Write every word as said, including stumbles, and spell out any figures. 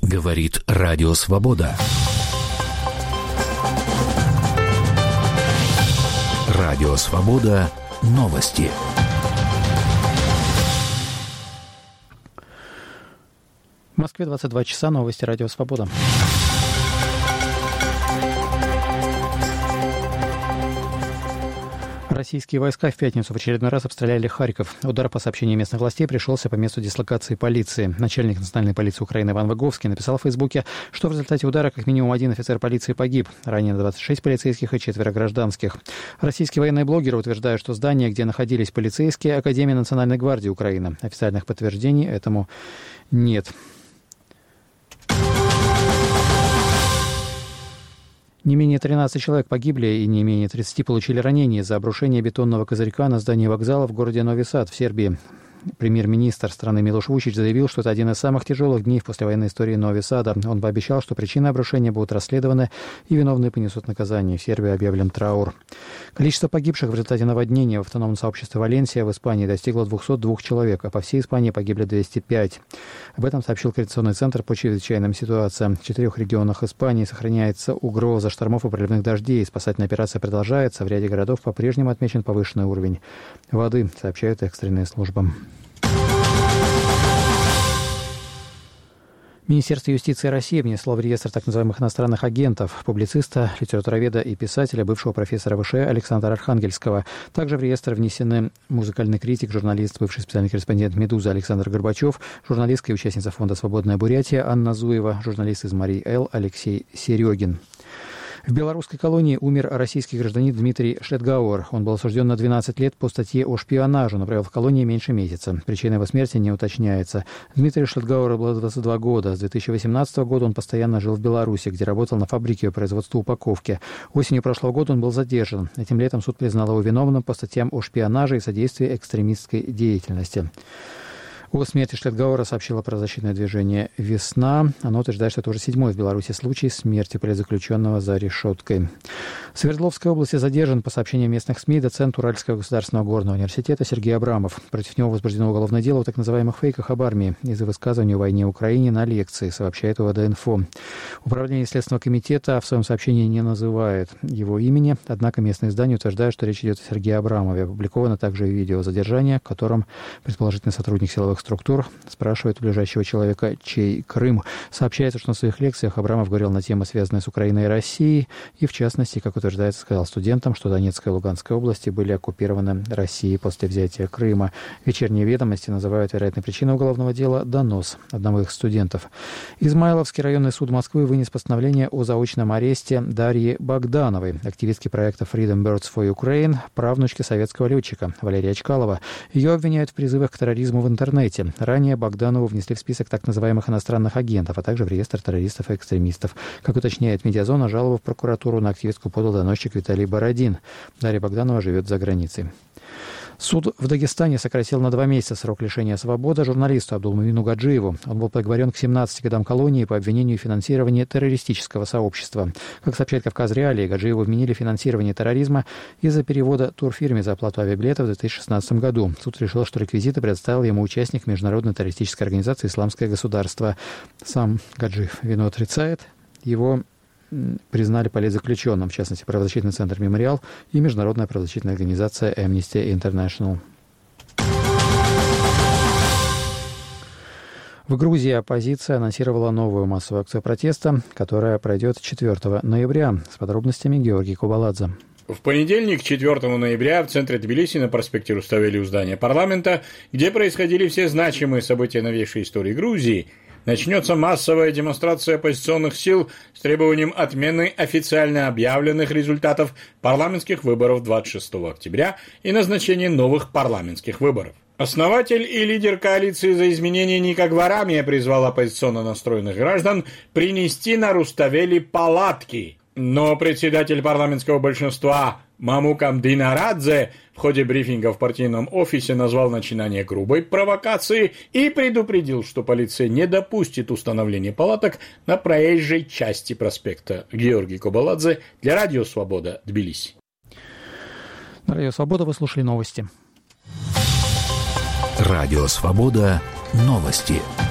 Говорит Радио Свобода. Радио Свобода. Новости. В Москве двадцать два часа. Новости Радио Свобода. Российские войска в пятницу в очередной раз обстреляли Харьков. Удар, по сообщению местных властей, пришелся по месту дислокации полиции. Начальник национальной полиции Украины Иван Выговский написал в Фейсбуке, что в результате удара как минимум один офицер полиции погиб. Ранено двадцать шесть полицейских и четверо гражданских. Российские военные блогеры утверждают, что здание, где находились полицейские, Академия Национальной гвардии Украины. Официальных подтверждений этому нет. Не менее тринадцати человек погибли и не менее тридцати получили ранения из-за обрушения бетонного козырька на здании вокзала в городе Нови Сад в Сербии. Премьер-министр страны Милош Вучич заявил, что это один из самых тяжелых дней в послевоенной истории Нови Сада. Он пообещал, что причины обрушения будут расследованы и виновные понесут наказание. В Сербии объявлен траур. Количество погибших в результате наводнения в автономном сообществе Валенсия в Испании достигло двухсот двух человек, а по всей Испании погибли двести пять. Об этом сообщил Координационный центр по чрезвычайным ситуациям. В четырех регионах Испании сохраняется угроза штормов и проливных дождей. Спасательная операция продолжается. В ряде городов по-прежнему отмечен повышенный уровень воды, сообщают экстренные службы. Министерство юстиции России внесло в реестр так называемых иностранных агентов публициста, литературоведа и писателя, бывшего профессора ВШЭ Александра Архангельского. Также в реестр внесены музыкальный критик, журналист, бывший специальный корреспондент «Медузы» Александр Горбачев, журналистка и участница фонда «Свободная Бурятия» Анна Зуева, журналист из Марий Эл Алексей Серегин. В белорусской колонии умер российский гражданин Дмитрий Шлетгауэр. Он был осужден на двенадцать лет по статье о шпионаже, но провел в колонии меньше месяца. Причина его смерти не уточняется. Дмитрию Шлетгауэру было двадцать два года. С две тысячи восемнадцатого года он постоянно жил в Беларуси, где работал на фабрике по производству упаковки. Осенью прошлого года он был задержан. Этим летом суд признал его виновным по статьям о шпионаже и содействии экстремистской деятельности. О смерти Шлетгауэра сообщило правозащитное движение «Весна». Оно утверждает, что это уже седьмой в Беларуси случай смерти политзаключенного за решеткой. В Свердловской области задержан, по сообщениям местных СМИ, доцент Уральского государственного горного университета Сергей Абрамов. Против него возбуждено уголовное дело о так называемых фейках об армии из-за высказывания о войне в Украине на лекции, сообщает ОВД-инфо. Управление Следственного комитета в своем сообщении не называет его имени, однако местные издания утверждают, что речь идет о Сергее Абрамове. Опубликовано также и видео задержания, в котором предположительный сотрудник силовых структур спрашивает у ближайшего человека, чей Крым. Сообщается, что на своих лекциях Абрамов говорил на темы, связанные с Украиной и Россией, и, в частности, как утверждается, сказал студентам, что Донецкая и Луганская области были оккупированы Россией после взятия Крыма. Вечерние ведомости называют вероятной причиной уголовного дела донос одного из студентов. Измайловский районный суд Москвы вынес постановление о заочном аресте Дарьи Богдановой, активистки проекта Freedom Birds for Ukraine, правнучки советского летчика Валерия Чкалова. Ее обвиняют в призывах к терроризму в интернете. Ранее Богданову внесли в список так называемых иностранных агентов, а также в реестр террористов и экстремистов. Как уточняет «Медиазона», жалобу в прокуратуру на активистку подал доносчик Виталий Бородин. Дарья Богданова живет за границей. Суд в Дагестане сократил на два месяца срок лишения свободы журналисту Абдулмумину Гаджиеву. Он был приговорен к семнадцати годам колонии по обвинению в финансировании террористического сообщества. Как сообщает «Кавказ Реалии», Гаджиеву вменили финансирование терроризма из-за перевода турфирме за оплату авиабилетов в две тысячи шестнадцатом году. Суд решил, что реквизиты предоставил ему участник международной террористической организации «Исламское государство». Сам Гаджиев вину отрицает. Его признали политзаключенным, в частности, правозащитный центр «Мемориал» и международная правозащитная организация Amnesty International. В Грузии оппозиция анонсировала новую массовую акцию протеста, которая пройдет четвёртого ноября. С подробностями Георгий Кубаладзе. В понедельник, четвёртого ноября, в центре Тбилиси на проспекте Руставели у здания парламента, где происходили все значимые события новейшей истории Грузии, начнется массовая демонстрация оппозиционных сил с требованием отмены официально объявленных результатов парламентских выборов двадцать шестого октября и назначения новых парламентских выборов. Основатель и лидер коалиции за изменение Ника Гварамия призвал оппозиционно настроенных граждан принести на Руставели палатки. Но председатель парламентского большинства Мамукам Динарадзе в ходе брифинга в партийном офисе назвал начинание грубой провокации и предупредил, что полиция не допустит установления палаток на проезжей части проспекта. Георгий Кубаладзе для Радио Свобода, Тбилиси. На Радио Свобода вы слушали новости. Радио Свобода. Новости.